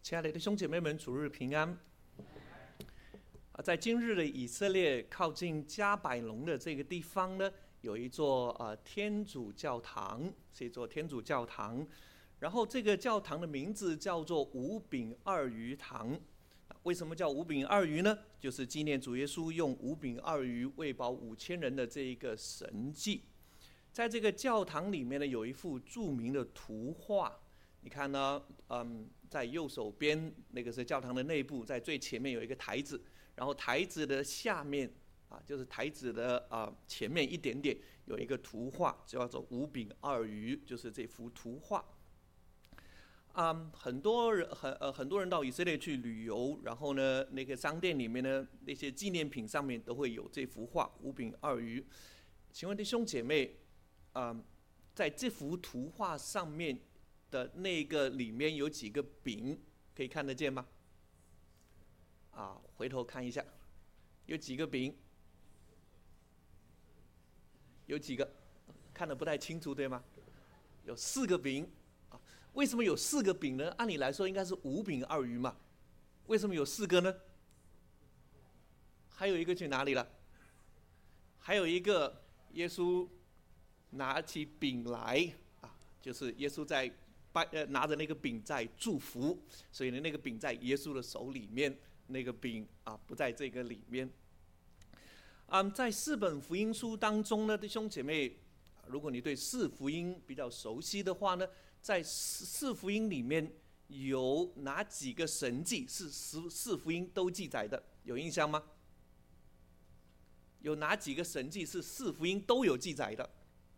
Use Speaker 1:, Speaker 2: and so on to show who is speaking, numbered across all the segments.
Speaker 1: 亲爱的弟兄姐妹们，主日平安。在今日的以色列靠近加百隆的这个地方呢，有一座天主教堂，是一座天主教堂。然后这个教堂的名字叫做五饼二鱼堂。为什么叫五饼二鱼呢？就是纪念主耶稣用五饼二鱼喂饱5000人的这一个神迹。在这个教堂里面呢，有一幅著名的图画。你看呢，在右手边那个是教堂的内部，在最前面有一个台子，然后台子的下面就是台子的前面一点点有一个图画，叫做五饼二鱼，就是这幅图画。很多人到以色列去旅游，然后呢，那个商店里面呢，那些纪念品上面都会有这幅画五饼二鱼。请问弟兄姐妹，在这幅图画上面的那个里面有几个饼，可以看得见吗？回头看一下，有几个饼？有几个？看得不太清楚，对吗？有4个饼。为什么有4个饼呢？按理来说应该是五饼二鱼嘛，为什么有4个呢？还有一个去哪里了？还有一个，耶稣拿起饼来就是耶稣在拿着那个饼在祝福，所以呢，那个饼在耶稣的手里面，那个饼不在这个里面。在4本福音书当中呢，弟兄姐妹，如果你对4福音比较熟悉的话呢，在4福音里面有哪几个神迹是4福音都记载的？有印象吗？有哪几个神迹是4福音都有记载的？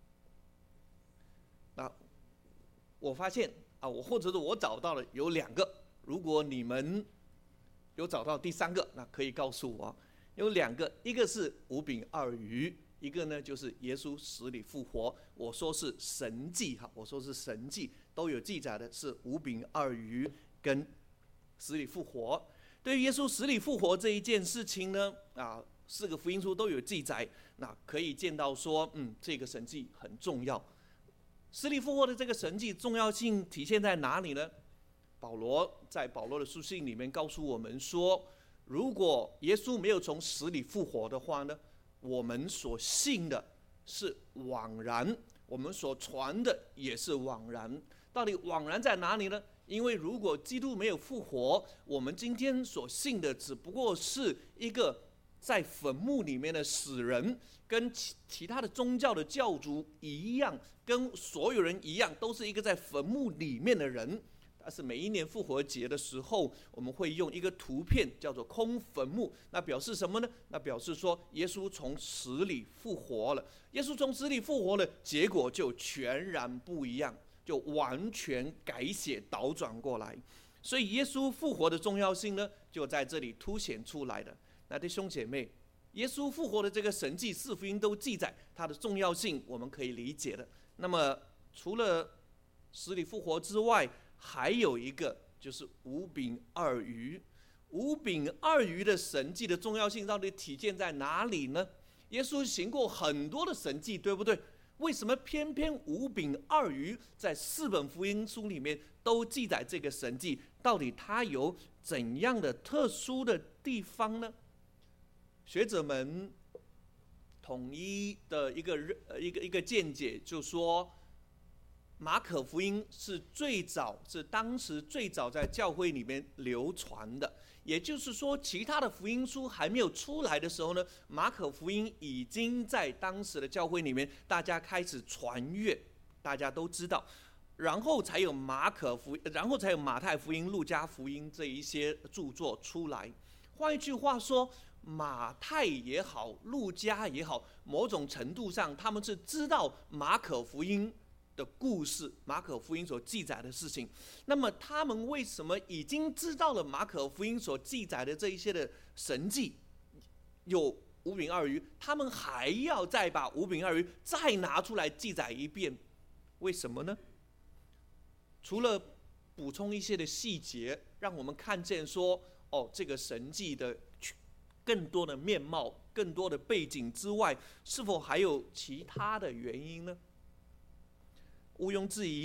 Speaker 1: 我发现或者是我找到了有2个，如果你们有找到第3个，那可以告诉我。有2个，一个是五饼二鱼，一个呢就是耶稣死里复活。我说是神迹我说是神迹，都有记载的是五饼二鱼跟死里复活。对于耶稣死里复活这一件事情呢，4个福音书都有记载，那可以见到说，这个神迹很重要。死里复活的这个神迹重要性体现在哪里呢？保罗在保罗的书信里面告诉我们说，如果耶稣没有从死里复活的话呢，我们所信的是枉然，我们所传的也是枉然。到底枉然在哪里呢？因为如果基督没有复活，我们今天所信的只不过是一个在坟墓里面的死人，跟其他的宗教的教主一样，跟所有人一样，都是一个在坟墓里面的人。但是每一年复活节的时候，我们会用一个图片叫做空坟墓，那表示什么呢？那表示说耶稣从死里复活了。耶稣从死里复活了，结果就全然不一样，就完全改写倒转过来。所以耶稣复活的重要性呢，就在这里凸显出来的。那弟兄姐妹，耶稣复活的这个神迹4福音都记载，它的重要性我们可以理解的。那么除了死里复活之外，还有一个就是五饼二鱼。五饼二鱼的神迹的重要性到底体现在哪里呢？耶稣行过很多的神迹，对不对？为什么偏偏五饼二鱼在4本福音书里面都记载这个神迹？到底它有怎样的特殊的地方呢？学者们统一的一个见解，就说马可福音是当时最早在教会里面流传的。也就是说，其他的福音书还没有出来的时候呢，马可福音已经在当时的教会里面大家开始传阅，大家都知道，然后才有马太福音、路加福音这一些著作出来。换一句话说，马太也好，路加也好，某种程度上他们是知道马可福音的故事，马可福音所记载的事情。那么他们为什么已经知道了马可福音所记载的这一些的神迹有五饼二鱼，他们还要再把五饼二鱼再拿出来记载一遍？为什么呢？除了补充一些的细节，让我们看见说，这个神迹的更多的面貌、更多的背景之外，是否还有其他的原因呢？毋庸置疑，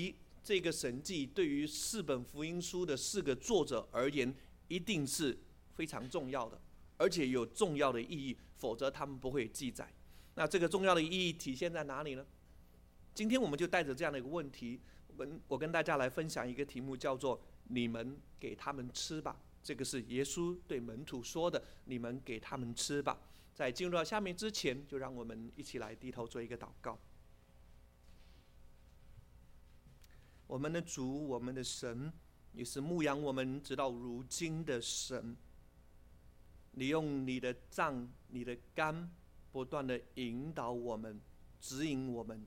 Speaker 1: 这个神迹对于4本福音书的4个作者而言，一定是非常重要的，而且有重要的意义，否则他们不会记载。那这个重要的意义体现在哪里呢？今天我们就带着这样的一个问题，我跟大家来分享一个题目，叫做“你们给他们吃吧”。这个是耶稣对门徒说的，“你们给他们吃吧”。在进入到下面之前，就让我们一起来低头做一个祷告。我们的主，我们的神，你是牧养我们直到如今的神。你用你的杖、你的竿，不断的引导我们，指引我们。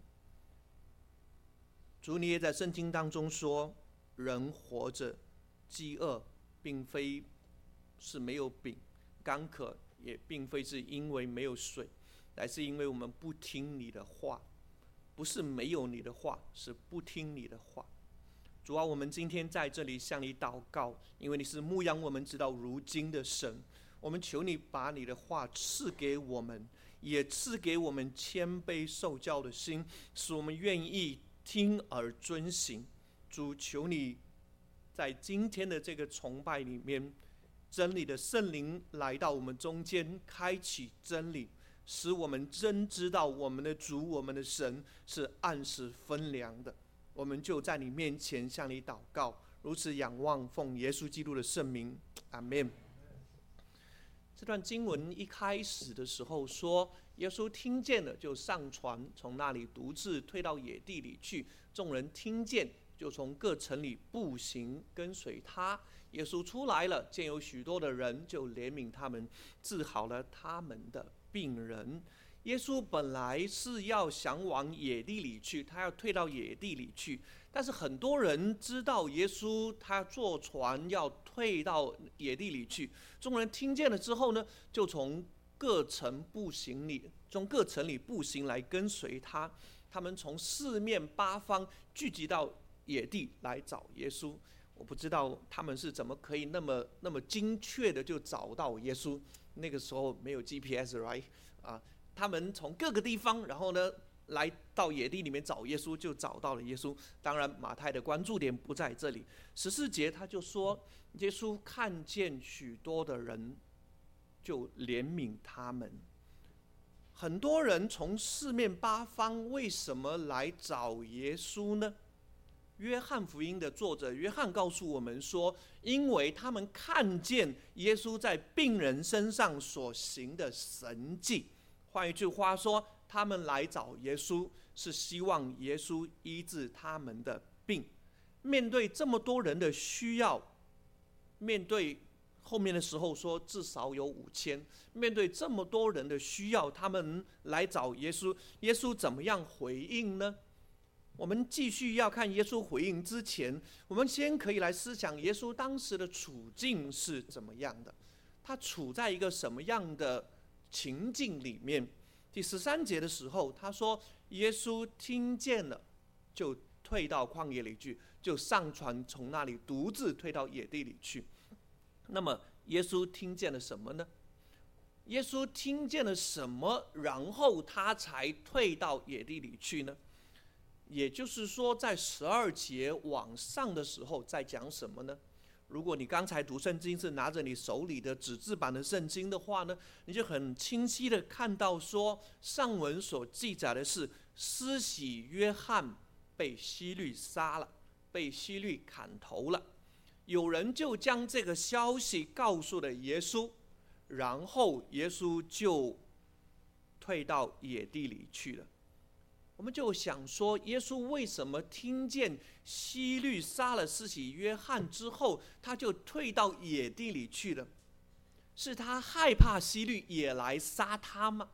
Speaker 1: 主，你也在圣经当中说，人活着饥饿，并非是没有饼；干渴也并非是因为没有水，乃是因为我们不听你的话。不是没有你的话，是不听你的话。主啊，我们今天在这里向你祷告，因为你是牧养我们直到如今的神。我们求你把你的话赐给我们，也赐给我们谦卑受教的心，使我们愿意听而遵行。主，求你在今天的这个崇拜里面，真理的圣灵来到我们中间，开启真理，使我们真知道我们的主，我们的神是按时分粮的。我们就在你面前向你祷告，如此仰望，奉耶稣基督的圣名，阿们。这段经文一开始的时候说，耶稣听见了就上船，从那里独自退到野地里去。众人听见，就从各城里步行跟随他。耶稣出来了，见有许多的人，就怜悯他们，治好了他们的病人。耶稣本来是要想往野地里去，他要退到野地里去，但是很多人知道耶稣他坐船要退到野地里去，众人听见了之后呢，就从各城里步行来跟随他。他们从4面8方聚集到野地来找耶稣。我不知道他们是怎么可以那么精确的就找到耶稣。那个时候没有 GPS，right？ 他们从各个地方，然后呢，来到野地里面找耶稣，就找到了耶稣。当然，马太的关注点不在这里。14节他就说，耶稣看见许多的人，就怜悯他们。很多人从4面8方，为什么来找耶稣呢？约翰福音的作者约翰告诉我们说，因为他们看见耶稣在病人身上所行的神迹。换一句话说，他们来找耶稣是希望耶稣医治他们的病。面对这么多人的需要，面对后面的时候说至少有5000，面对这么多人的需要，他们来找耶稣，耶稣怎么样回应呢？我们继续要看耶稣回应之前，我们先可以来思想耶稣当时的处境是怎么样的，他处在一个什么样的情境里面。第13节的时候他说，耶稣听见了就退到旷野里去，就上船，从那里独自退到野地里去。那么耶稣听见了什么呢？耶稣听见了什么，然后他才退到野地里去呢？也就是说，在12节往上的时候在讲什么呢？如果你刚才读圣经是拿着你手里的纸质版的圣经的话呢，你就很清晰的看到说，上文所记载的是施洗约翰被希律杀了，被希律砍头了。有人就将这个消息告诉了耶稣，然后耶稣就退到野地里去了。我们就想说，耶稣为什么听见希律杀了施洗约翰之后，他就退到野地里去了？是他害怕希律也来杀他吗？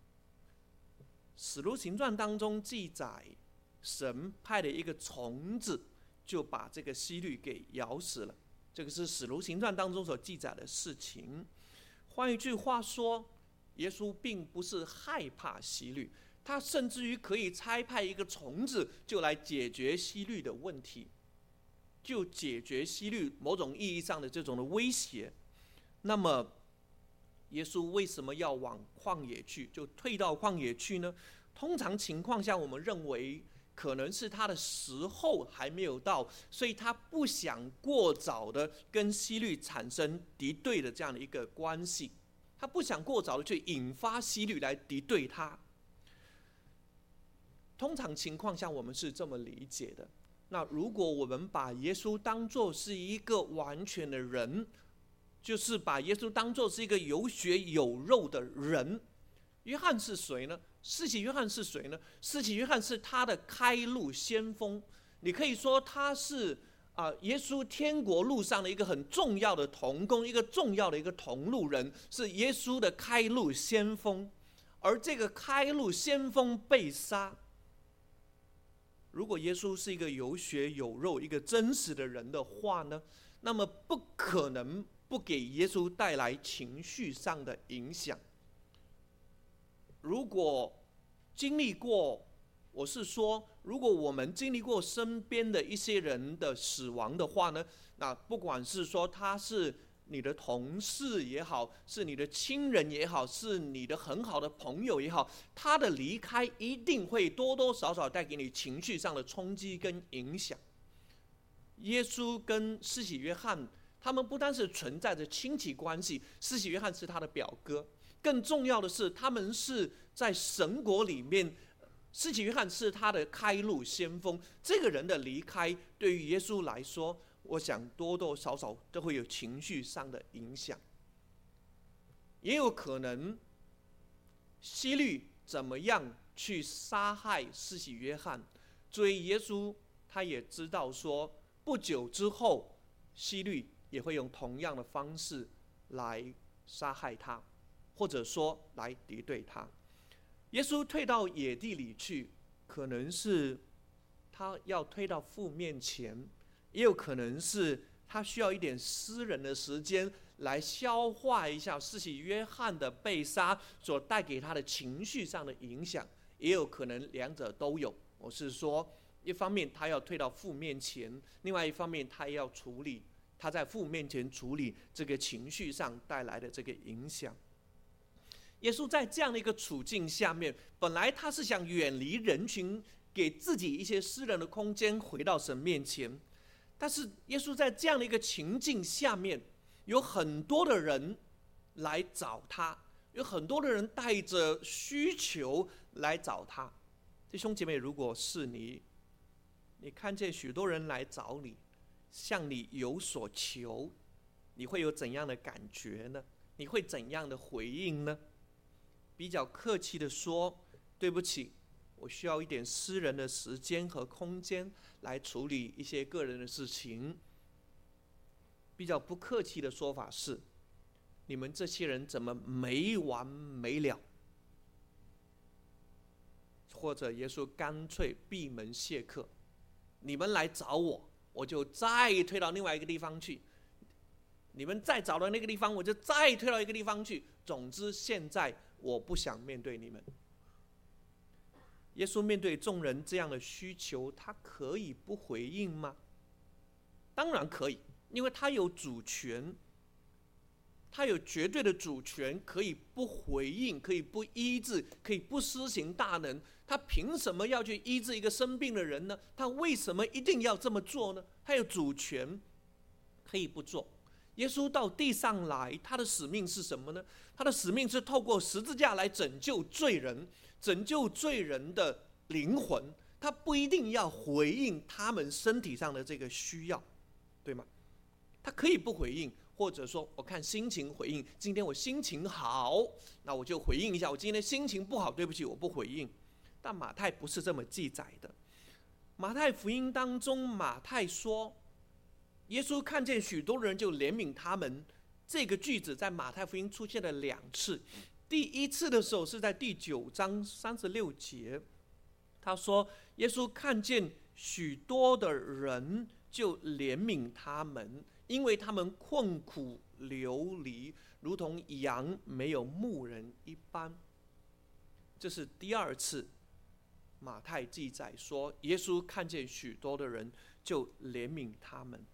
Speaker 1: 使徒行传当中记载，神派了一个虫子，就把这个希律给咬死了。这个是使徒行传当中所记载的事情。换一句话说，耶稣并不是害怕希律，他甚至于可以差派一个虫子就来解决希律的问题，就解决希律某种意义上的这种的威胁。那么耶稣为什么要往旷野去，就退到旷野去呢？通常情况下，我们认为可能是他的时候还没有到，所以他不想过早的跟希律产生敌对的这样的一个关系，他不想过早的去引发希律来敌对他。通常情况下我们是这么理解的。那如果我们把耶稣当作是一个完全的人，就是把耶稣当作是一个有血有肉的人，约翰是谁呢？施洗约翰是谁呢？施洗约翰是他的开路先锋，你可以说他是耶稣天国路上的一个很重要的同工，一个重要的一个同路人，是耶稣的开路先锋。而这个开路先锋被杀，如果耶稣是一个有血有肉、一个真实的人的话呢，那么不可能不给耶稣带来情绪上的影响。如果经历过，我是说，如果我们经历过身边的一些人的死亡的话呢，那不管是说他是你的同事也好，是你的亲人也好，是你的很好的朋友也好，他的离开一定会多多少少带给你情绪上的冲击跟影响。耶稣跟施洗约翰，他们不单是存在着亲戚关系，施洗约翰是他的表哥，更重要的是，他们是在神国里面，施洗约翰是他的开路先锋。这个人的离开，对于耶稣来说，我想多多少少都会有情绪上的影响。也有可能，希律怎么样去杀害施洗约翰，所以耶稣他也知道说，不久之后，希律也会用同样的方式来杀害他。或者说来敌对他。耶稣退到野地里去，可能是他要退到父面前，也有可能是他需要一点私人的时间来消化一下施洗约翰的被杀所带给他的情绪上的影响，也有可能两者都有。我是说，一方面他要退到父面前，另外一方面他要处理他在父面前处理这个情绪上带来的这个影响。耶稣在这样的一个处境下面，本来他是想远离人群，给自己一些私人的空间，回到神面前。但是耶稣在这样的一个情境下面，有很多的人来找他，有很多的人带着需求来找他。弟兄姐妹，如果是你看见许多人来找你，向你有所求，你会有怎样的感觉呢？你会怎样的回应呢？比较客气的说，对不起，我需要一点私人的时间和空间来处理一些个人的事情。比较不客气的说法是，你们这些人怎么没完没了？或者耶稣干脆闭门谢客，你们来找我，我就再推到另外一个地方去，你们再找到那个地方，我就再推到一个地方去。总之现在我不想面对你们。耶稣面对众人这样的需求，他可以不回应吗？当然可以，因为他有主权，他有绝对的主权，可以不回应，可以不医治，可以不施行大能。他凭什么要去医治一个生病的人呢？他为什么一定要这么做呢？他有主权，可以不做。耶稣到地上来，他的使命是什么呢？他的使命是透过十字架来拯救罪人，拯救罪人的灵魂。他不一定要回应他们身体上的这个需要，对吗？他可以不回应，或者说我看心情回应。今天我心情好，那我就回应一下。我今天心情不好，对不起，我不回应。但马太不是这么记载的。马太福音当中，马太说，耶稣看见许多人就怜悯他们。这个句子在马太福音出现了2次。第一次的时候是在第9章36节，他说耶稣看见许多的人就怜悯他们，因为他们困苦流离，如同羊没有牧人一般。这是第2次马太记载说耶稣看见许多的人就怜悯他们。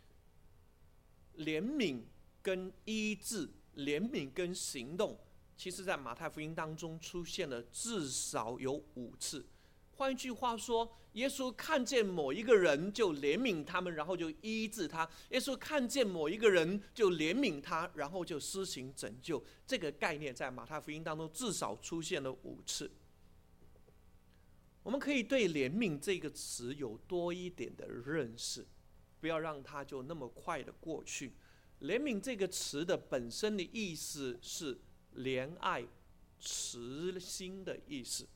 Speaker 1: 怜悯跟医治，怜悯跟行动，其实在马太福音当中出现了至少有5次， 换一句话说，耶稣看见某一个人就怜悯他们，然后就医治他；耶稣看见某一个人就怜悯他，然后就施行拯救。这个概念在马太福音当中至少出现了5次。我们可以对怜悯这个词有多一点的认识，不要让它就那么快的过去。怜悯这个词的本身的意思是怜爱、慈心的意思。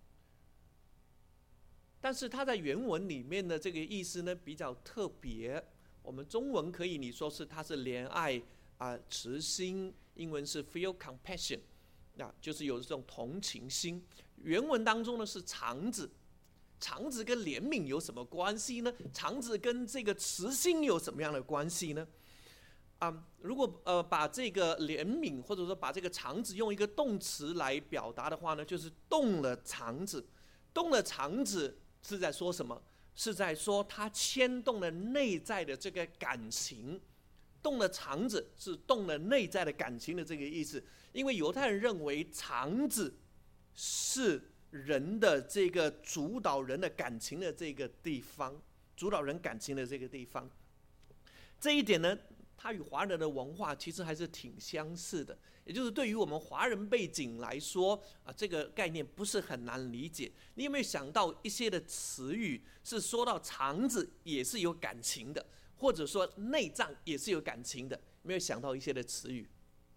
Speaker 1: 但是它在原文里面的这个意思呢比较特别，我们中文可以你说是它是怜爱慈心，英文是 feel compassion， 就是有这种同情心。原文当中呢是肠子，肠子跟怜悯有什么关系呢？肠子跟这个慈心有什么样的关系呢？如果把这个怜悯或者说把这个肠子用一个动词来表达的话呢，就是动了肠子。动了肠子是在说什么？是在说它牵动了内在的这个感情。动了肠子是动了内在的感情的这个意思。因为犹太人认为肠子是人的这个主导人的感情的这个地方，主导人感情的这个地方。这一点呢，它与华人的文化其实还是挺相似的。也就是对于我们华人背景来说这个概念不是很难理解。你有没有想到一些的词语是说到肠子也是有感情的，或者说内脏也是有感情的？有没有想到一些的词语？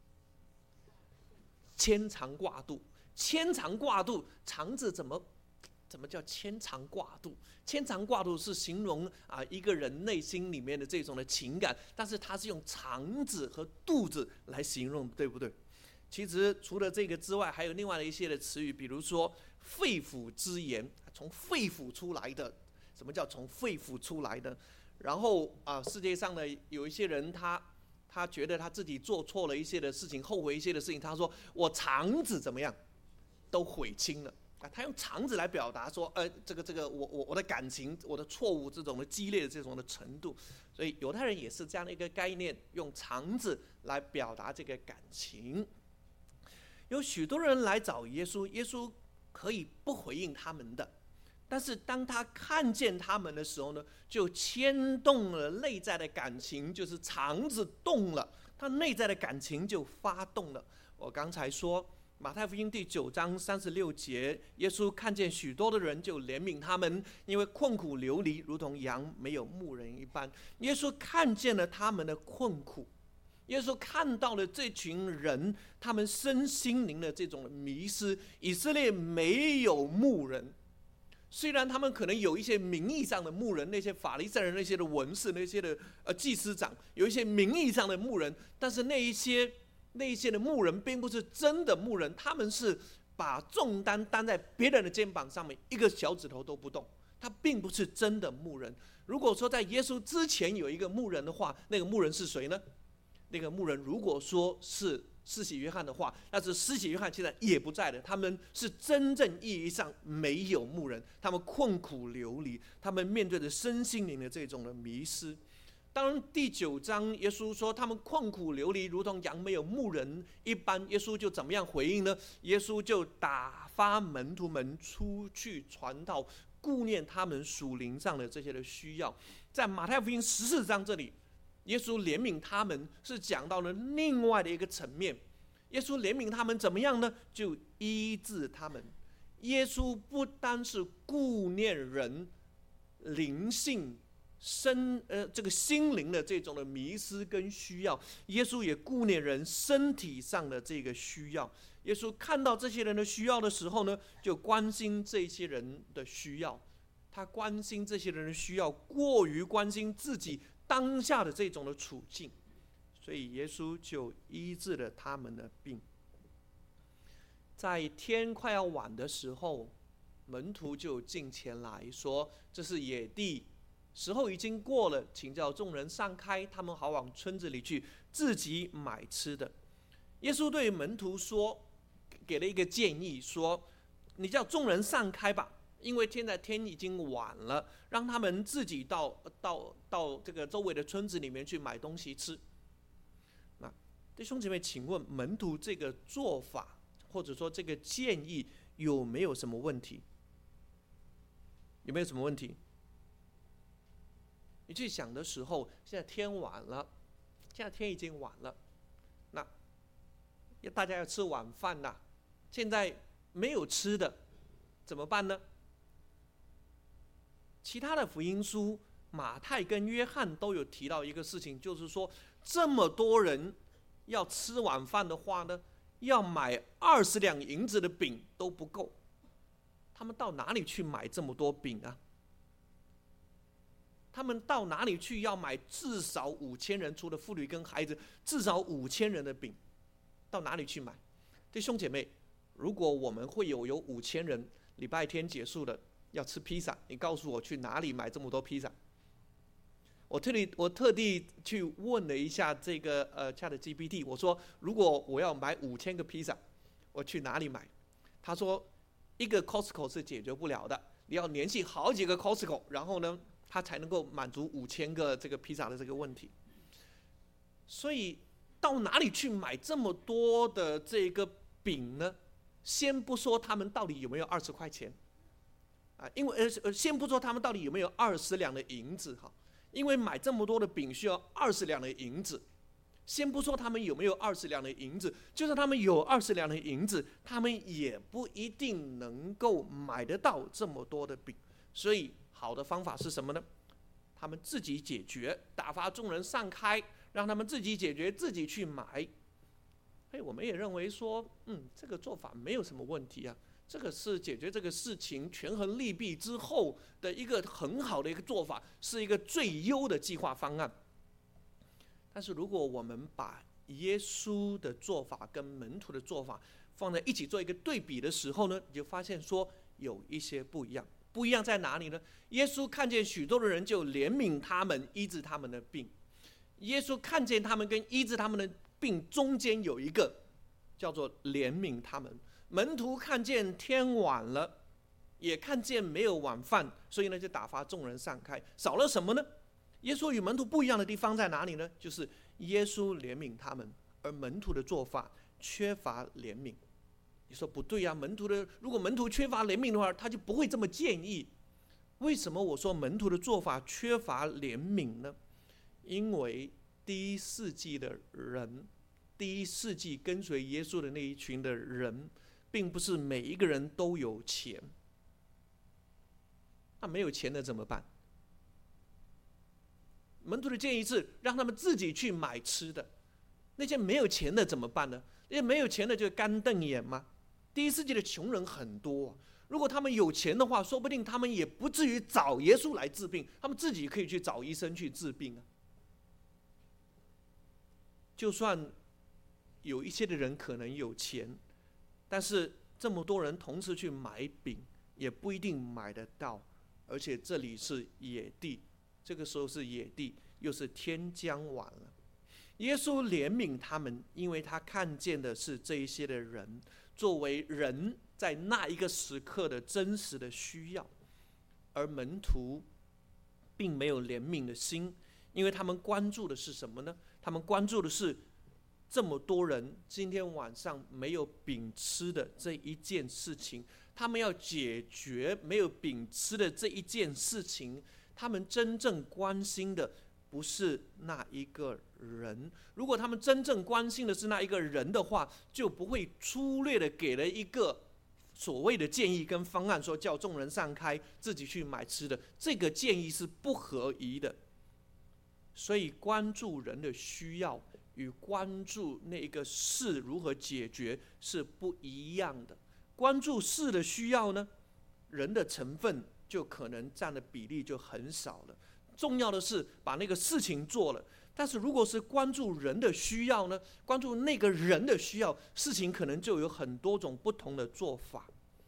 Speaker 1: 牵肠挂肚，牵肠挂肚，肠子怎么叫牵肠挂肚？牵肠挂肚是形容一个人内心里面的这种的情感，但是它是用肠子和肚子来形容，对不对？其实除了这个之外，还有另外的一些的词语，比如说肺腑之言，从肺腑出来的。什么叫从肺腑出来的？然后世界上呢有一些人他觉得他自己做错了一些的事情，后悔一些的事情，他说我肠子怎么样都悔清了。他用肠子来表达说，这个我的感情，我的错误这种的激烈的这种的程度。所以犹太人也是这样的一个概念，用肠子来表达这个感情。有许多人来找耶稣，耶稣可以不回应他们的，但是当他看见他们的时候呢，就牵动了内在的感情，就是肠子动了，他内在的感情就发动了。我刚才说马太福音第9章36节，耶稣看见许多的人就怜悯他们，因为困苦流离，如同羊没有牧人一般。耶稣看见了他们的困苦，耶稣看到了这群人他们身心灵的这种迷失。以色列没有牧人，虽然他们可能有一些名义上的牧人，那些法利赛人那些的文士，那些的祭司长，有一些名义上的牧人，但是那一些的牧人并不是真的牧人，他们是把重担担在别人的肩膀上面，一个小指头都不动，他并不是真的牧人。如果说在耶稣之前有一个牧人的话，那个牧人是谁呢？那个牧人如果说是施洗约翰的话，但是施洗约翰现在也不在了，他们是真正意义上没有牧人，他们困苦流离，他们面对着身心灵的这种的迷失。当第9章耶稣说他们困苦流离，如同羊没有牧人一般，耶稣就怎么样回应呢？耶稣就打发门徒们出去传道，顾念他们属灵上的这些的需要。在马太福音14章这里，耶稣怜悯他们是讲到了另外的一个层面。耶稣怜悯他们怎么样呢？就医治他们。耶稣不单是顾念人灵性这个心灵的这种的迷失跟需要，耶稣也顾念人身体上的这个需要。耶稣看到这些人的需要的时候呢，就关心这些人的需要。他关心这些人的需要，过于关心自己当下的这种的处境，所以耶稣就医治了他们的病。在天快要晚的时候，门徒就进前来说，这是野地，时候已经过了，请叫众人散开，他们好往村子里去，自己买吃的。耶稣对门徒说，给了一个建议，说你叫众人散开吧，因为现在天已经晚了，让他们自己到这个周围的村子里面去买东西吃。那弟兄姐妹，请问门徒这个做法或者说这个建议有没有什么问题？ 有没有什么问题？你去想的时候，现在天晚了，现在天已经晚了，那大家要吃晚饭啦，现在没有吃的怎么办呢？其他的福音书马太跟约翰都有提到一个事情，就是说这么多人要吃晚饭的话呢，要买20两银子的饼都不够，他们到哪里去买这么多饼啊？他们到哪里去要买至少5000人，除了妇女跟孩子，至少5000人的饼，到哪里去买？弟兄姐妹，如果我们会有5000人，礼拜天结束了要吃披萨，你告诉我去哪里买这么多披萨？我特地去问了一下这个ChatGPT， 我说如果我要买5000个披萨，我去哪里买？他说一个 Costco 是解决不了的，你要联系好几个 Costco， 然后呢，他才能够满足5000个这个披萨的这个问题。所以到哪里去买这么多的这个饼呢？先不说他们到底有没有20块钱，因为先不说他们到底有没有20两的银子哈，因为买这么多的饼需要20两的银子。先不说他们有没有20两的银子，就算他们有20两的银子，他们也不一定能够买得到这么多的饼。所以好的方法是什么呢？他们自己解决，打发众人散开，让他们自己解决，自己去买。我们也认为说，这个做法没有什么问题啊，这个是解决这个事情权衡利弊之后的一个很好的一个做法，是一个最优的计划方案。但是如果我们把耶稣的做法跟门徒的做法放在一起做一个对比的时候呢，你就发现说有一些不一样。不一样在哪里呢？耶稣看见许多的人就怜悯他们，医治他们的病。耶稣看见他们跟医治他们的病中间有一个叫做怜悯他们。门徒看见天晚了，也看见没有晚饭，所以呢就打发众人散开。少了什么呢？耶稣与门徒不一样的地方在哪里呢？就是耶稣怜悯他们，而门徒的做法缺乏怜悯。你说不对啊，如果门徒缺乏怜悯的话，他就不会这么建议。为什么我说门徒的做法缺乏怜悯呢？因为第一世纪跟随耶稣的那一群的人，并不是每一个人都有钱。那没有钱的怎么办？门徒的建议是让他们自己去买吃的。那些没有钱的怎么办呢？那些没有钱的就干瞪眼吗？第一世纪的穷人很多，如果他们有钱的话，说不定他们也不至于找耶稣来治病，他们自己可以去找医生去治病啊。就算有一些的人可能有钱，但是这么多人同时去买饼，也不一定买得到。而且这里是野地，这个时候是野地，又是天将晚了。耶稣怜悯他们，因为他看见的是这一些的人作为人在那一个时刻的真实的需要，而门徒并没有怜悯的心，因为他们关注的是什么呢？他们关注的是这么多人今天晚上没有饼吃的这一件事情，他们要解决没有饼吃的这一件事情，他们真正关心的不是那一个人。如果他们真正关心的是那一个人的话，就不会粗略的给了一个所谓的建议跟方案，说叫众人散开，自己去买吃的。这个建议是不合宜的。所以关注人的需要与关注那个事如何解决是不一样的。关注事的需要呢，人的成分就可能占的比例就很少了。重要的是把那个事情做了。但是如果是关注人的需要呢，关注那个人的需要，事情可能就有很多种不同的做法。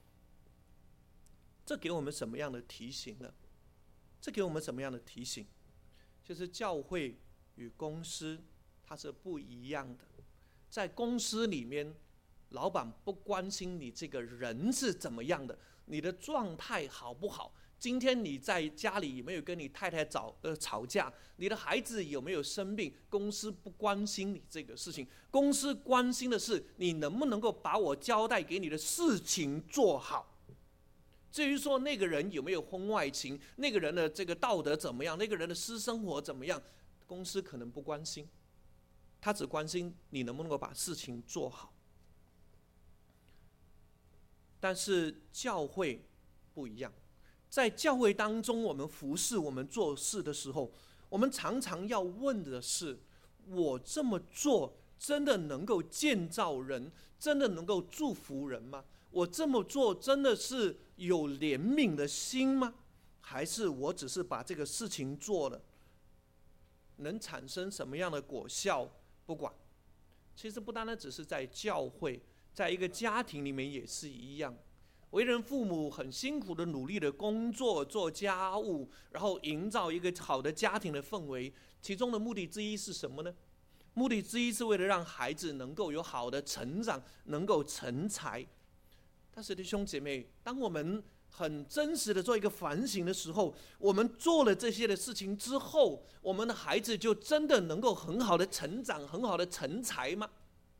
Speaker 1: 这给我们什么样的提醒呢？这给我们什么样的提醒？就是教会与公司它是不一样的。在公司里面，老板不关心你这个人是怎么样的，你的状态好不好，今天你在家里有没有跟你太太吵架，你的孩子有没有生病，公司不关心你这个事情。公司关心的是你能不能够把我交代给你的事情做好。 至于说那个人有没有婚外情，那个人的这个道德怎么样，那个人的私生活怎么样，公司可能不关心，他只关心你能不能够把事情做好。但是教会不一样，在教会当中，我们服侍、我们做事的时候，我们常常要问的是：我这么做真的能够建造人，真的能够祝福人吗？我这么做真的是有怜悯的心吗？还是我只是把这个事情做了，能产生什么样的果效不管？其实不单单只是在教会，在一个家庭里面也是一样。为人父母很辛苦的努力的工作，做家务，然后营造一个好的家庭的氛围，其中的目的之一是什么呢？目的之一是为了让孩子能够有好的成长，能够成才。但是弟兄姐妹，当我们很真实的做一个反省的时候，我们做了这些的事情之后，我们的孩子就真的能够很好的成长，很好的成才吗？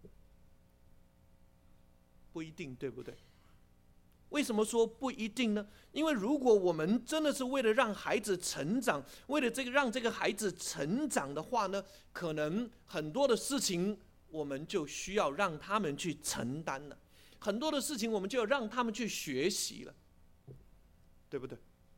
Speaker 1: 不一定，对不对？为什么说不一定呢？因为如果我们真的是为了让孩子成长，为了让这个孩子成长的话呢，可能很多的事情我们就需要让他们去承担了，很多的事情我们就要让他们去学习了，对不对？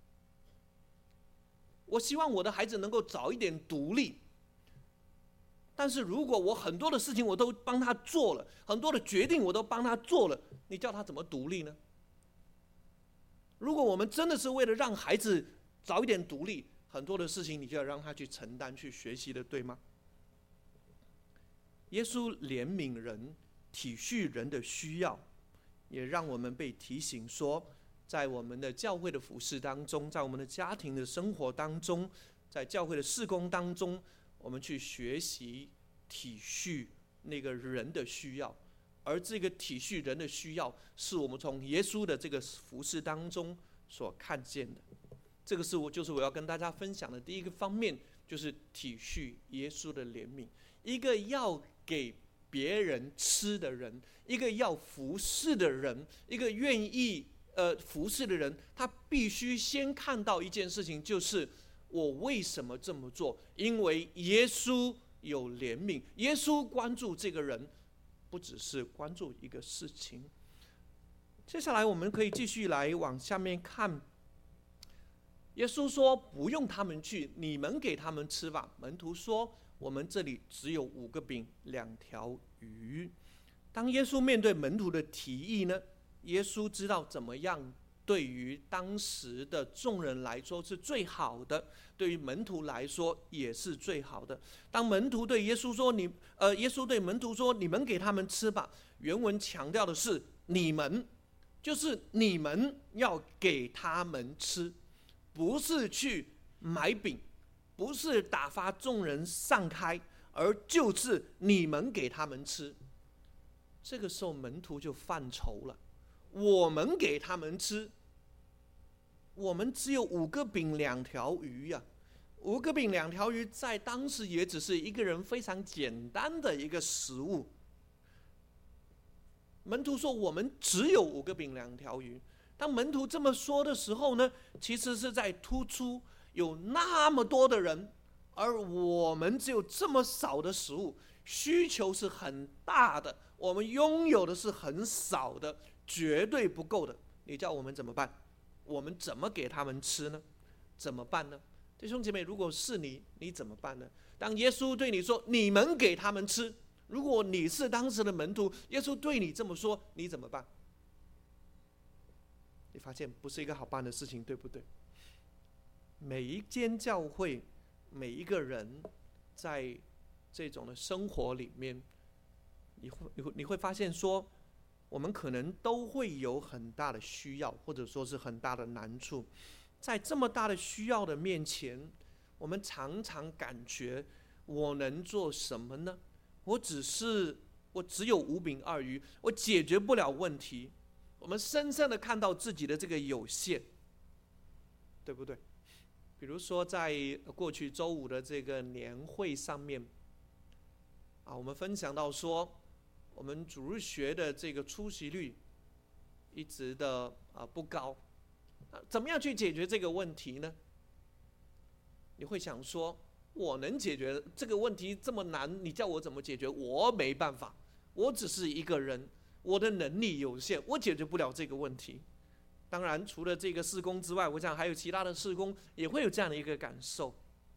Speaker 1: 我希望我的孩子能够早一点独立，但是如果我很多的事情我都帮他做了，很多的决定我都帮他做了，你叫他怎么独立呢？如果我们真的是为了让孩子早一点独立，很多的事情你就要让他去承担、去学习的，对吗？耶稣怜悯人、体恤人的需要，也让我们被提醒说，在我们的教会的服事当中，在我们的家庭的生活当中，在教会的事工当中，我们去学习体恤那个人的需要。而这个体恤人的需要，是我们从耶稣的这个服事当中所看见的。这个是我要跟大家分享的第一个方面，就是体恤耶稣的怜悯。一个要给别人吃的人，一个要服侍的人，一个愿意服侍的人，他必须先看到一件事情，就是我为什么这么做？因为耶稣有怜悯，耶稣关注这个人。不只是关注一个事情。接下来我们可以继续来往下面看。耶稣说：“不用他们去，你们给他们吃吧。”门徒说：“我们这里只有5个饼2条鱼。”当耶稣面对门徒的提议呢，耶稣知道怎么样对于当时的众人来说是最好的，对于门徒来说也是最好的。当门徒对耶稣说：“耶稣对门徒说：‘你们给他们吃吧。’”原文强调的是“你们”，就是你们要给他们吃，不是去买饼，不是打发众人散开，而就是你们给他们吃。这个时候门徒就犯愁了。我们给他们吃，我们只有5个饼2条鱼呀，5个饼2条鱼在当时也只是一个人非常简单的一个食物。门徒说我们只有5个饼2条鱼。当门徒这么说的时候呢，其实是在突出有那么多的人，而我们只有这么少的食物，需求是很大的，我们拥有的是很少的，绝对不够的。你叫我们怎么办？我们怎么给他们吃呢？怎么办呢？弟兄姐妹，如果是你怎么办呢？当耶稣对你说你们给他们吃，如果你是当时的门徒，耶稣对你这么说，你怎么办？你发现不是一个好办的事情，对不对？每一间教会，每一个人在这种的生活里面，你会发现说，我们可能都会有很大的需要，或者说是很大的难处。在这么大的需要的面前，我们常常感觉我能做什么呢？我只有5饼2鱼，我解决不了问题。我们深深的看到自己的这个有限，对不对？比如说在过去周5的这个年会上面我们分享到说，我们主日学的这个出席率一直的不高， 怎么样去解决这个问题呢？你会想说，我能解决这个问题这么难，你叫我怎么解决？我没办法，我只是一个人，我的能力有限，我解决不了这个问题。当然，除了这个事工之外，我想还有其他的事工也会有这样的一个感受。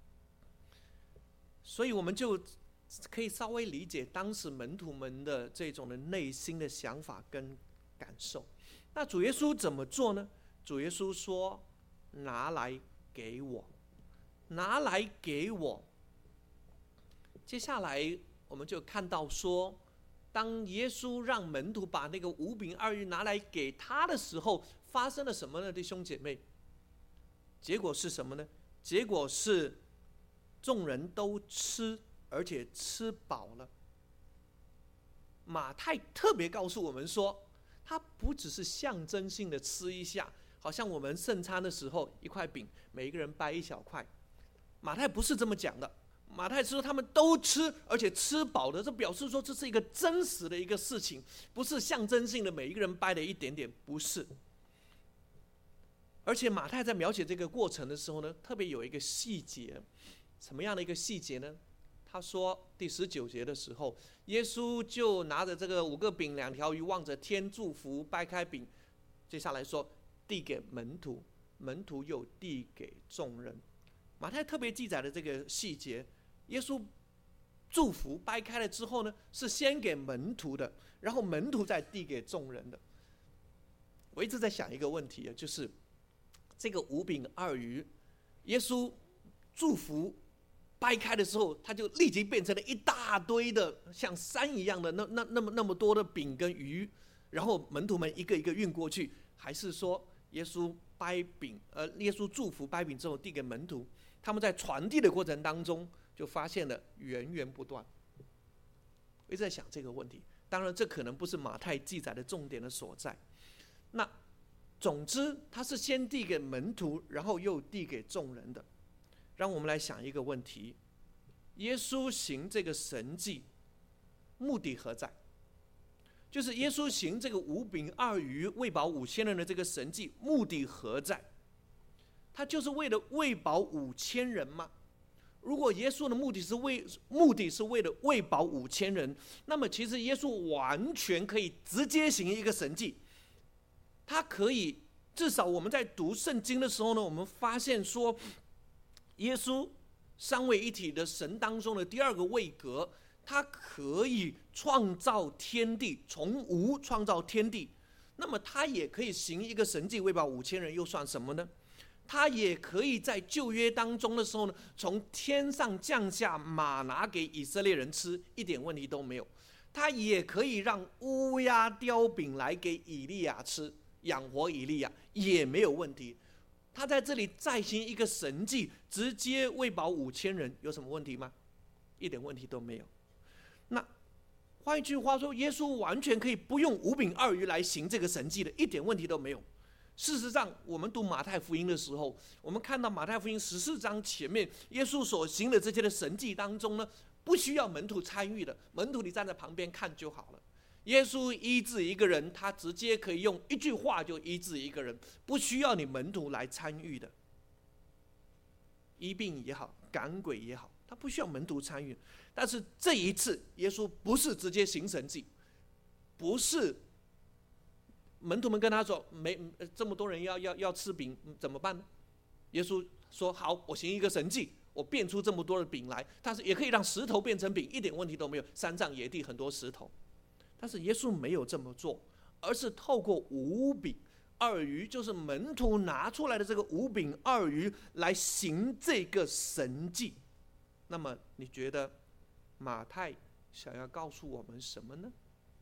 Speaker 1: 所以我们就可以稍微理解当时门徒们的这种的内心的想法跟感受。那主耶稣怎么做呢？主耶稣说：“拿来给我，拿来给我。”接下来我们就看到说，当耶稣让门徒把那个5饼2鱼拿来给他的时候，发生了什么呢？弟兄姐妹，结果是什么呢？结果是众人都吃，而且吃饱了。马太特别告诉我们说，它不只是象征性的吃一下，好像我们圣餐的时候一块饼，每一个人掰一小块。马太不是这么讲的，马太说他们都吃，而且吃饱的，这表示说这是一个真实的一个事情，不是象征性的每一个人掰了一点点，不是。而且马太在描写这个过程的时候呢，特别有一个细节，什么样的一个细节呢？他说第19节的时候，耶稣就拿着这个5个饼2条鱼，望着天祝福，掰开饼，接下来说递给门徒，门徒又递给众人。马太特别记载的这个细节，耶稣祝福掰开了之后呢，是先给门徒的，然后门徒再递给众人的。我一直在想一个问题，就是这个5饼2鱼，耶稣祝福掰开的时候，它就立即变成了一大堆的像山一样的那么多的饼跟鱼，然后门徒们一个一个运过去，还是说耶稣耶稣祝福掰饼之后递给门徒，他们在传递的过程当中就发现了源源不断。我一直在想这个问题，当然这可能不是马太记载的重点的所在。那总之，他是先递给门徒，然后又递给众人的。让我们来想一个问题：耶稣行这个神迹，目的何在？就是耶稣行这个5饼2鱼喂饱5000人的这个神迹，目的何在？他就是为了喂饱5000人吗？如果耶稣的目的是为了喂饱5000人，那么其实耶稣完全可以直接行一个神迹。他可以，至少我们在读圣经的时候呢，我们发现说，耶稣三位一体的神当中的第2个位格，他可以创造天地，从无创造天地。那么他也可以行一个神迹喂饱5000人，又算什么呢？他也可以在旧约当中的时候呢，从天上降下玛拿给以色列人吃，一点问题都没有。他也可以让乌鸦叼饼来给以利亚吃，养活以利亚也没有问题。他在这里再行一个神迹，直接喂饱5000人，有什么问题吗？一点问题都没有。那换一句话说，耶稣完全可以不用5饼2鱼来行这个神迹的，一点问题都没有。事实上，我们读马太福音的时候，我们看到马太福音14章前面，耶稣所行的这些的神迹当中呢，不需要门徒参与的，门徒你站在旁边看就好了。耶稣医治一个人，他直接可以用一句话就医治一个人，不需要你门徒来参与的。医病也好，赶鬼也好，他不需要门徒参与。但是这一次，耶稣不是直接行神迹，不是门徒们跟他说，这么多人要吃饼怎么办呢？耶稣说好，我行一个神迹，我变出这么多的饼来，但是也可以让石头变成饼，一点问题都没有。山上野地很多石头。但是耶稣没有这么做，而是透过5饼2鱼，就是门徒拿出来的这个5饼2鱼来行这个神迹。那么你觉得马太想要告诉我们什么呢？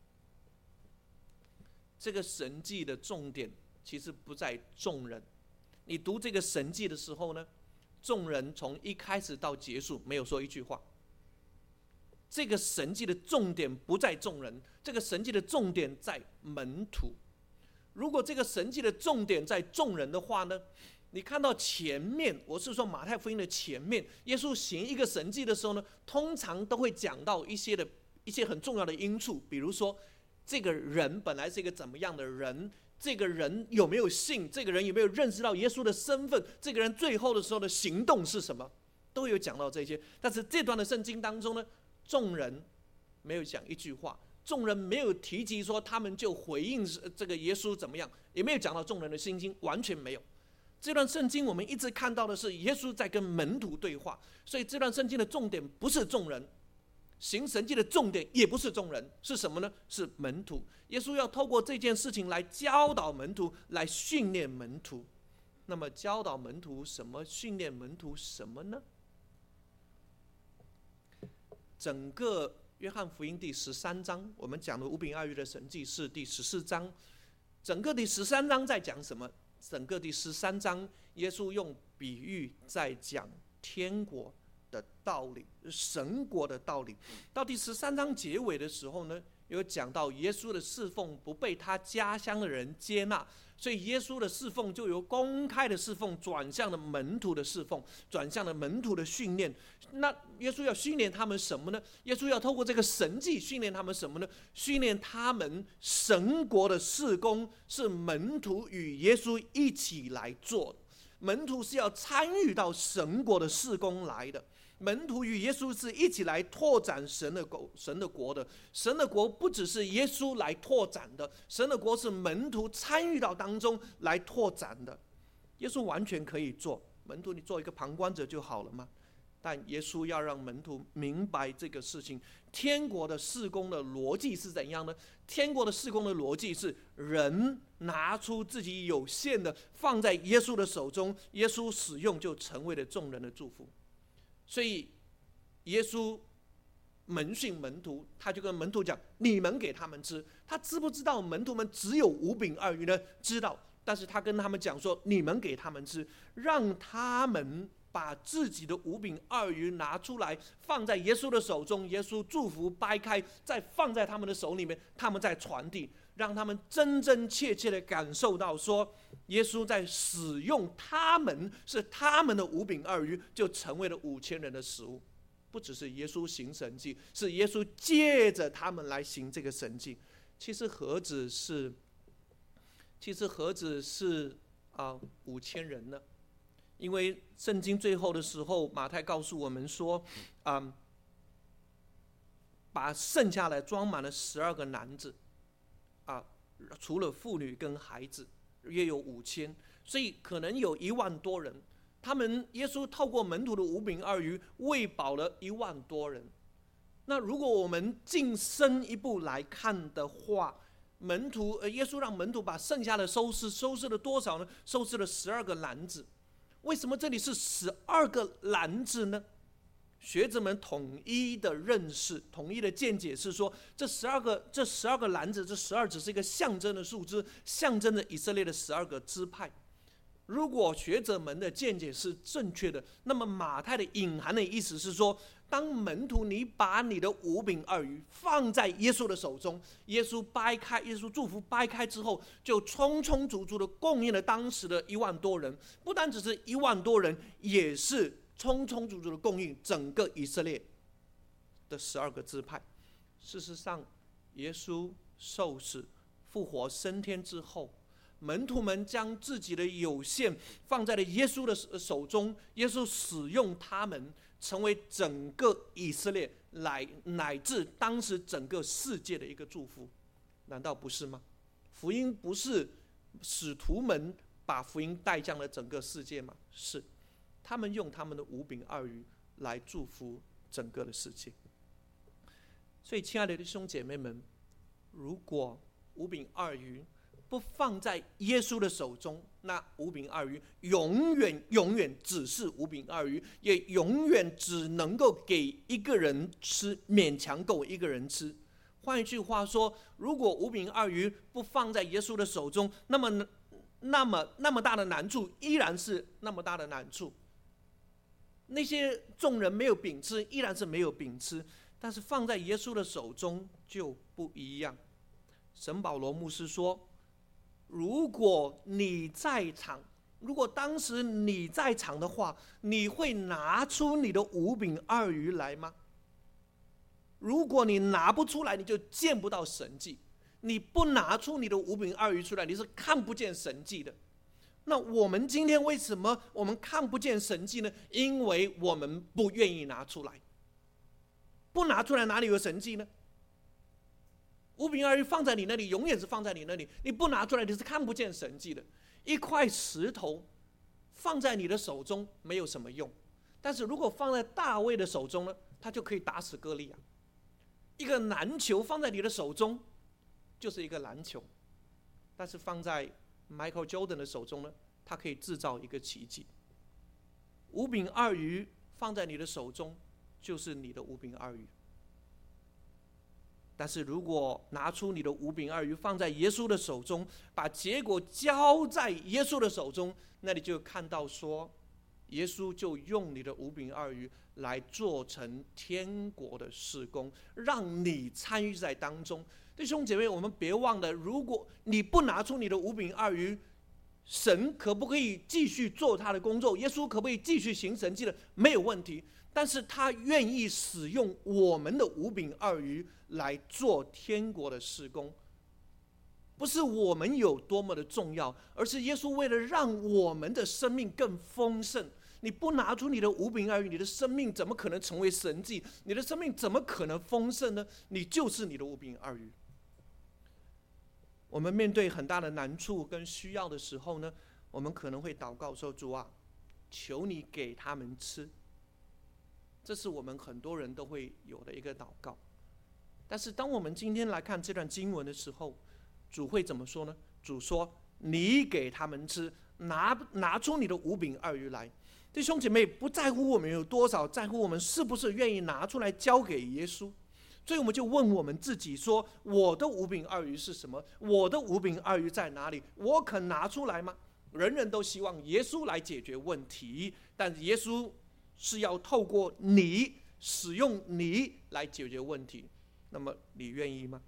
Speaker 1: 这个神迹的重点其实不在众人。你读这个神迹的时候呢，众人从一开始到结束没有说一句话。这个神迹的重点不在众人，这个神迹的重点在门徒。如果这个神迹的重点在众人的话呢，你看到前面，我是说马太福音的前面，耶稣行一个神迹的时候呢，通常都会讲到一些很重要的因素，比如说这个人本来是一个怎么样的人， 这个人有没有信，这个人有没有认识到耶稣的身份，这个人最后的时候的行动是什么，都有讲到这些。但是这段的圣经当中呢，众人没有讲一句话，众人没有提及说他们就回应这个耶稣怎么样，也没有讲到众人的心经，完全没有。这段圣经我们一直看到的是耶稣在跟门徒对话，所以这段圣经的重点不是众人，行神迹的重点也不是众人，是什么呢？是门徒。耶稣要透过这件事情来教导门徒，来训练门徒。那么教导门徒什么？训练门徒什么呢？整个约翰福音第13章，我们讲的五饼二鱼的神迹是第14章。整个第13章在讲什么？整个第13章，耶稣用比喻在讲天国的道理，神国的道理。到第13章结尾的时候呢，有讲到耶稣的侍奉不被他家乡的人接纳，所以耶稣的侍奉就由公开的侍奉转向了门徒的侍奉，转向了门徒的训练。那耶稣要训练他们什么呢？耶稣要透过这个神迹训练他们什么呢？训练他们神国的事工是门徒与耶稣一起来做的，门徒是要参与到神国的事工来的。门徒与耶稣是一起来拓展神的国的。神的国不只是耶稣来拓展的，神的国是门徒参与到当中来拓展的。耶稣完全可以做，门徒你做一个旁观者就好了吗？但耶稣要让门徒明白这个事情，天国的事工的逻辑是怎样呢？天国的事工的逻辑是人拿出自己有限的放在耶稣的手中，耶稣使用就成为了众人的祝福。所以耶稣门训门徒，他就跟门徒讲，你们给他们吃。他知不知道门徒们只有5饼2鱼呢？知道。但是他跟他们讲说，你们给他们吃，让他们把自己的5饼2鱼拿出来放在耶稣的手中，耶稣祝福掰开再放在他们的手里面，他们再传递，让他们真真切切的感受到说，耶稣在使用他们，是他们的5饼2鱼就成为了5000人的食物。不只是耶稣行神迹，是耶稣借着他们来行这个神迹。其实何止是5000人呢？因为圣经最后的时候，马太告诉我们说，把剩下来装满了12个篮子，除了妇女跟孩子，约有5000，所以可能有1万多人。耶稣透过门徒的5饼2鱼喂饱了1万多人。那如果我们进深一步来看的话，耶稣让门徒把剩下的收拾了多少呢？收拾了12个篮子。为什么这里是12个篮子呢？学者们统一的认识、统一的见解是说，这12个篮子，这12只是一个象征的数字，象征着以色列的12个支派。如果学者们的见解是正确的，那么马太的隐含的意思是说，当门徒你把你的5饼2鱼放在耶稣的手中，耶稣祝福掰开之后，就充充足足的供应了当时的1万多人。不单只是1万多人，也是充充足足的供应整个以色列的12个支派。事实上，耶稣受死、复活、升天之后，门徒们将自己的有限放在了耶稣的手中，耶稣使用他们，成为整个以色列乃至当时整个世界的一个祝福。难道不是吗？福音不是使徒们把福音带向了整个世界吗？是，他们用他们的5饼2鱼来祝福整个的世界。所以亲爱的弟兄姐妹们，如果5饼2鱼不放在耶稣的手中，那5饼2鱼永远只是5饼2鱼，也永远只能够给一个人吃，勉强够一个人吃。换一句话说，如果5饼2鱼不放在耶稣的手中，那么大的难处依然是那么大的难处。那些众人没有饼吃，依然是没有饼吃，但是放在耶稣的手中就不一样。沈保罗牧师说，如果你在场，如果当时你在场的话，你会拿出你的5饼2鱼来吗？如果你拿不出来，你就见不到神迹。 你不拿出你的五饼二鱼出来，你是看不见神迹的。那我们今天为什么我们看不见神迹呢？因为我们不愿意拿出来。不拿出来哪里有神迹呢？五饼二鱼放在你那里，永远是放在你那里，你不拿出来，你是看不见神迹的。一块石头放在你的手中没有什么用，但是如果放在大卫的手中呢，他就可以打死歌利亚。一个篮球放在你的手中就是一个篮球，但是放在 Michael Jordan 的手中呢，他可以制造一个奇迹。五饼二鱼放在你的手中就是你的五饼二鱼，但是如果拿出你的五饼二鱼放在耶稣的手中，把结果交在耶稣的手中，那你就看到说，耶稣就用你的五饼二鱼来做成天国的事工，让你参与在当中。弟兄姐妹，我们别忘了，如果你不拿出你的五饼二鱼，神可不可以继续做他的工作？耶稣可不可以继续行神迹的？没有问题。但是他愿意使用我们的五饼二鱼来做天国的事工，不是我们有多么的重要，而是耶稣为了让我们的生命更丰盛。你不拿出你的五饼二鱼，你的生命怎么可能成为神迹？你的生命怎么可能丰盛呢？你就是你的五饼二鱼。我们面对很大的难处跟需要的时候呢，我们可能会祷告说：主啊，求你给他们吃。这是我们很多人都会有的一个祷告。但是当我们今天来看这段经文的时候，主会怎么说呢？主说：你给他们吃，拿出你的五饼二鱼来。弟兄姐妹，不在乎我们有多少，在乎我们是不是愿意拿出来交给耶稣。所以我们就问我们自己说：我的五饼二鱼是什么？我的五饼二鱼在哪里？我肯拿出来吗？人人都希望耶稣来解决问题，但耶稣是要透过你，使用你来解决问题。那么你愿意吗？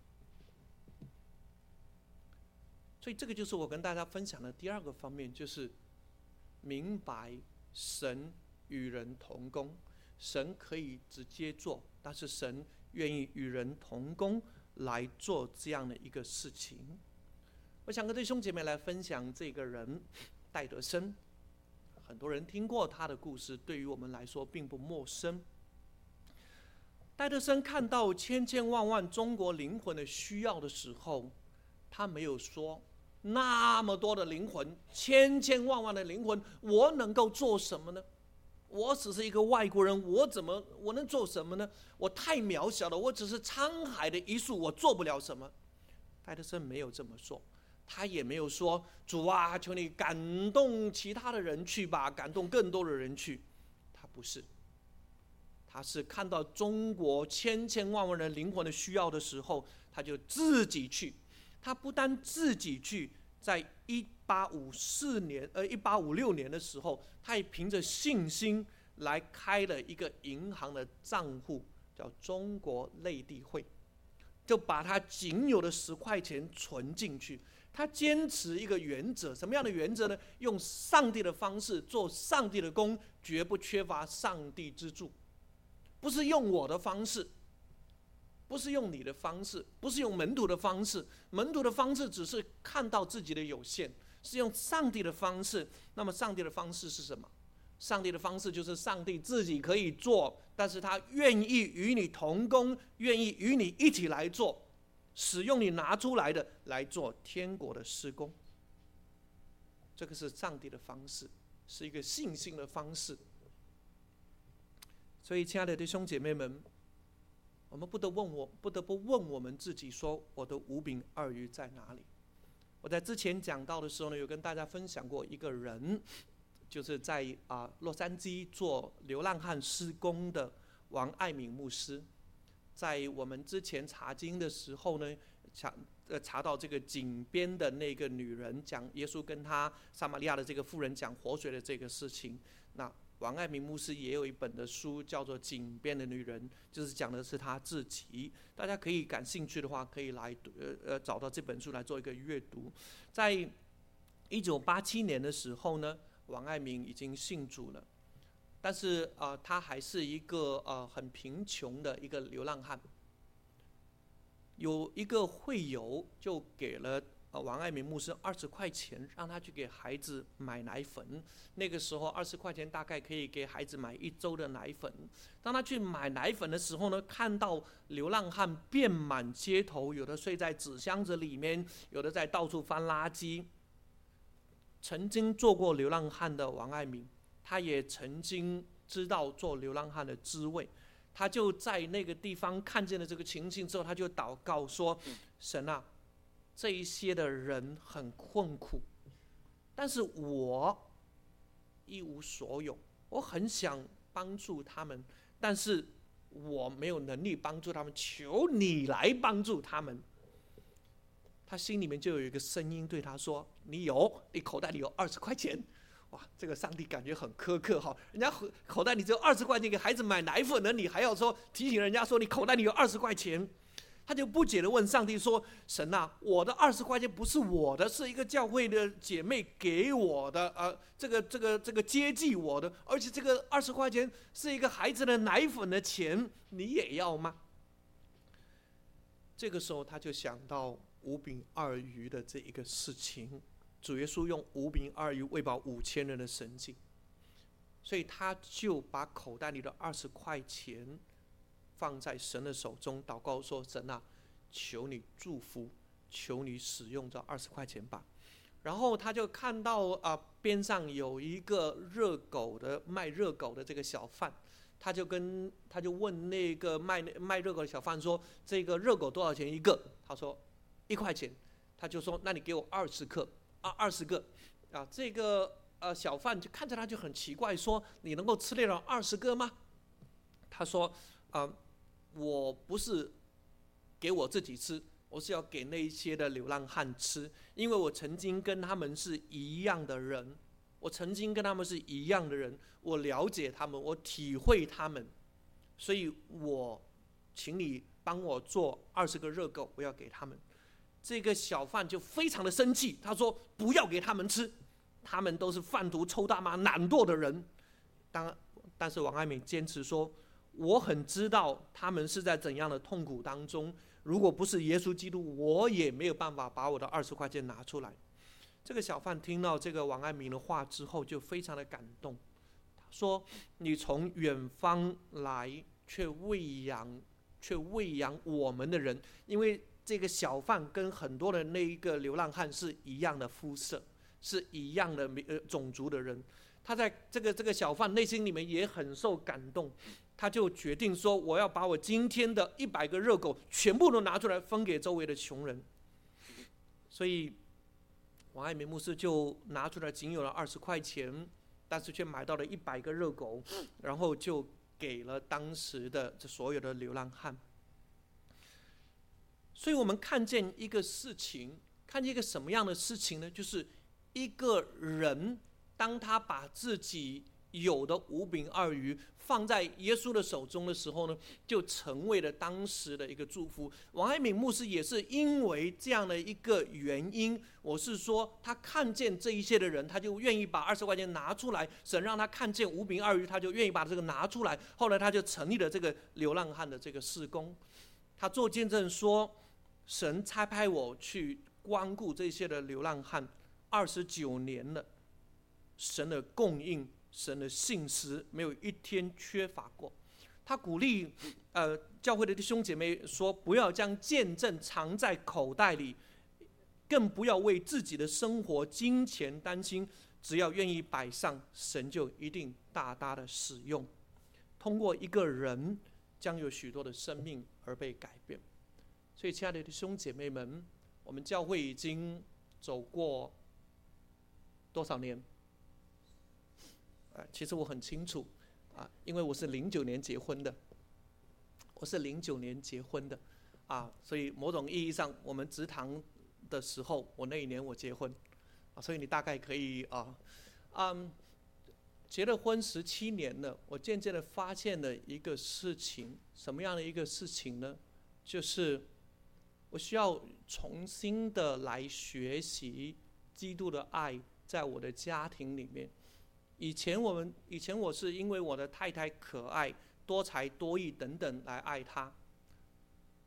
Speaker 1: 所以这个就是我跟大家分享的第二个方面，就是明白神与人同工。神可以直接做，但是神愿意与人同工来做这样的一个事情。我想跟弟兄姐妹来分享这个人戴德生。很多人听过他的故事，对于我们来说并不陌生。戴德生看到千千万万中国灵魂的需要的时候，他没有说那么多的灵魂，千千万万的灵魂，我能够做什么呢？我只是一个外国人，我能做什么呢？我太渺小了，我只是沧海的一粟，我做不了什么。戴德生没有这么说，他也没有说：主啊，求你感动其他的人去吧，感动更多的人去。他不是，他是看到中国千千万万人灵魂的需要的时候，他就自己去。他不但自己去，在1856年的时候，他也凭着信心来开了一个银行的账户，叫中国内地会，就把他仅有的10块钱存进去。他坚持一个原则，什么样的原则呢？用上帝的方式做上帝的工，绝不缺乏上帝之助。不是用我的方式，不是用你的方式，不是用门徒的方式。门徒的方式只是看到自己的有限，是用上帝的方式。那么上帝的方式是什么？上帝的方式就是上帝自己可以做，但是他愿意与你同工，愿意与你一起来做，使用你拿出来的来做天国的事工。这个是上帝的方式，是一个信心的方式。所以亲爱的弟兄姐妹们，我们不得不问我们自己说：我的五饼二鱼在哪里？我在之前讲到的时候呢，有跟大家分享过一个人，就是在洛杉矶做流浪汉施工的王爱敏牧师。在我们之前查经的时候呢，查到这个井边的那个女人，讲耶稣跟他撒玛利亚的这个妇人讲活水的这个事情。那王爱民牧师也有一本的书叫做《井边的女人》，就是讲的是他自己。大家可以感兴趣的话，可以来找到这本书来做一个阅读。在1987年的时候呢，王爱民已经信主了，但是他还是一个很贫穷的一个流浪汉。 有一个会友就给了王爱民牧师20块钱，让他去给孩子买奶粉。那个时候20块钱大概可以给孩子买1周的奶粉。当他去买奶粉的时候呢，看到流浪汉遍满街头，有的睡在纸箱子里面，有的在到处翻垃圾。曾经做过流浪汉的王爱民，他也曾经知道做流浪汉的滋味。他就在那个地方看见了这个情形之后，他就祷告说：神啊，这一些的人很困苦，但是我一无所有，我很想帮助他们，但是我没有能力帮助他们，求你来帮助他们。他心里面就有一个声音对他说：你口袋里有20块钱。哇，这个上帝感觉很苛刻哈！人家口袋里只有20块钱给孩子买奶粉呢，你还要说提醒人家说你口袋里有20块钱。他就不解地问上帝说：神啊，我的20块钱不是我的，是一个教会的姐妹给我的，这个接济我的，而且这个20块钱是一个孩子的奶粉的钱，你也要吗？这个时候他就想到5饼2鱼的这一个事情，主耶稣用5饼2鱼喂饱5000人的神迹，所以他就把口袋里的20块钱放在神的手中，祷告说：神啊，求你祝福，求你使用这20块钱吧。然后他就看到边上有一个卖热狗的这个小贩，他就问那个卖热狗的小贩说：这个热狗多少钱一个？他说1块钱。他就说：那你给我20个。这个小贩就看着他就很奇怪，说：你能够吃得了20个吗？他说：我不是给我自己吃，我是要给那些的流浪汉吃，因为我曾经跟他们是一样的人，我了解他们，我体会他们，所以我请你帮我做20个热狗，我要给他们。这个小贩就非常的生气，他说：不要给他们吃，他们都是贩毒、抽大麻、懒惰的人。但是王爱民坚持说：我很知道他们是在怎样的痛苦当中，如果不是耶稣基督，我也没有办法把我的20块钱拿出来。这个小贩听到这个王爱民的话之后就非常的感动，他说：你从远方来，却喂养我们的人。因为这个小贩跟很多的那一个流浪汉是一样的肤色，是一样的种族的人。他在这个小贩内心里面也很受感动，他就决定说：我要把我今天的100个热狗全部都拿出来分给周围的穷人。所以王爱民牧师就拿出来仅有了20块钱，但是却买到了100个热狗，然后就给了当时的这所有的流浪汉。所以我们看见一个事情，看见一个什么样的事情呢？就是一个人当他把自己有的5饼2鱼放在耶稣的手中的时候呢，就成为了当时的一个祝福。王爱民牧师也是因为这样的一个原因，我是说他看见这一些的人，他就愿意把20块钱拿出来，神让他看见5饼2鱼，他就愿意把这个拿出来。后来他就成立了这个流浪汉的这个事工。他做见证说：神差派我去光顾这些的流浪汉29年了，神的供应，神的信实没有一天缺乏过。他鼓励教会的弟兄姐妹说：不要将见证藏在口袋里，更不要为自己的生活金钱担心，只要愿意摆上，神就一定大大的使用。通过一个人，将有许多的生命而被改变。所以亲爱的弟兄姐妹们，我们教会已经走过多少年？其实我很清楚因为我是09年结婚的，所以某种意义上，我们植堂的时候，我那一年我结婚所以你大概可以结了婚17年了，我渐渐的发现了一个事情，什么样的一个事情呢？就是我需要重新的来学习基督的爱在我的家庭里面。以前我是因为我的太太可爱、多才多艺等等来爱她。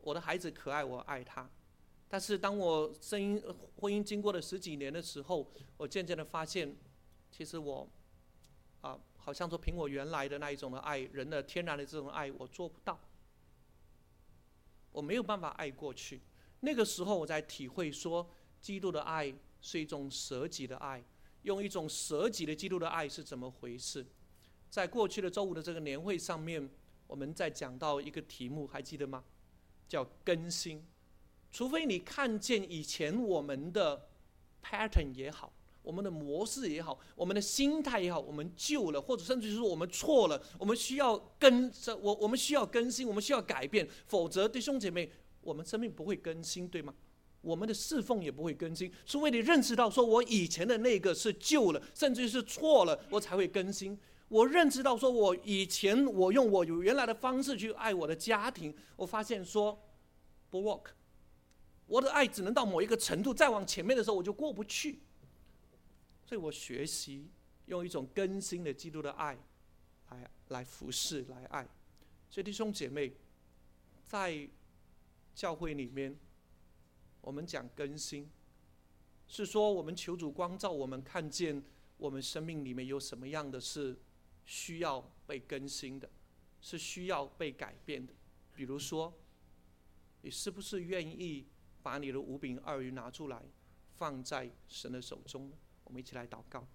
Speaker 1: 我的孩子可爱，我爱他。但是当我婚姻经过了10几年的时候，我渐渐的发现，其实我好像说凭我原来的那一种的爱，人的天然的这种爱，我做不到，我没有办法爱过去。那个时候我才体会说，基督的爱是一种舍己的爱，用一种舍己的基督的爱是怎么回事。在过去的周五的这个年会上面，我们在讲到一个题目，还记得吗？叫更新。除非你看见以前我们的 pattern 也好，我们的模式也好，我们的心态也好，我们旧了，或者甚至是说我们错了，我们需要我们需要更新，我们需要改变，否则弟兄姐妹，我们生命不会更新，对吗？我们的侍奉也不会更新，除非你认识到说我以前的那个是旧了，甚至是错了，我才会更新。我认知到说我以前我用我原来的方式去爱我的家庭，我发现说不 work， 我的爱只能到某一个程度，再往前面的时候我就过不去。所以我学习用一种更新的基督的爱来服侍，来爱。所以弟兄姐妹，在教会里面，我们讲更新，是说我们求主光照我们，看见我们生命里面有什么样的是需要被更新的，是需要被改变的。比如说，你是不是愿意把你的5饼2鱼拿出来，放在神的手中呢？我们一起来祷告。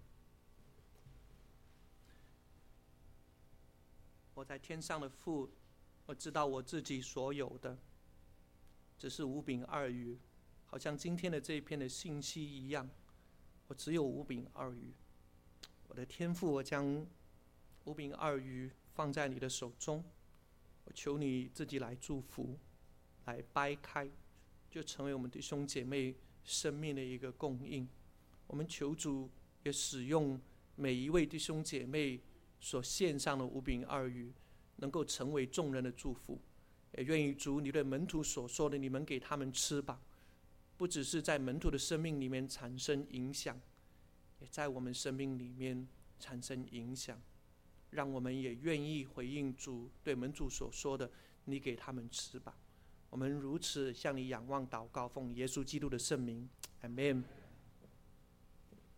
Speaker 1: 我在天上的父，我知道我自己所有的只是5饼2鱼，好像今天的这一篇的信息一样，我只有5饼2鱼。我的天父，我将5饼2鱼放在你的手中，我求你自己来祝福，来掰开，就成为我们弟兄姐妹生命的一个供应。我们求主也使用每一位弟兄姐妹所献上的5饼2鱼，能够成为众人的祝福。也愿意主你对门徒所说的，你们给他们吃吧，不只是在门徒的生命里面产生影响，也在我们生命里面产生影响。让我们也愿意回应主对门徒所说的，你给他们吃吧。我们如此向你仰望祷告，奉耶稣基督的圣名，阿们。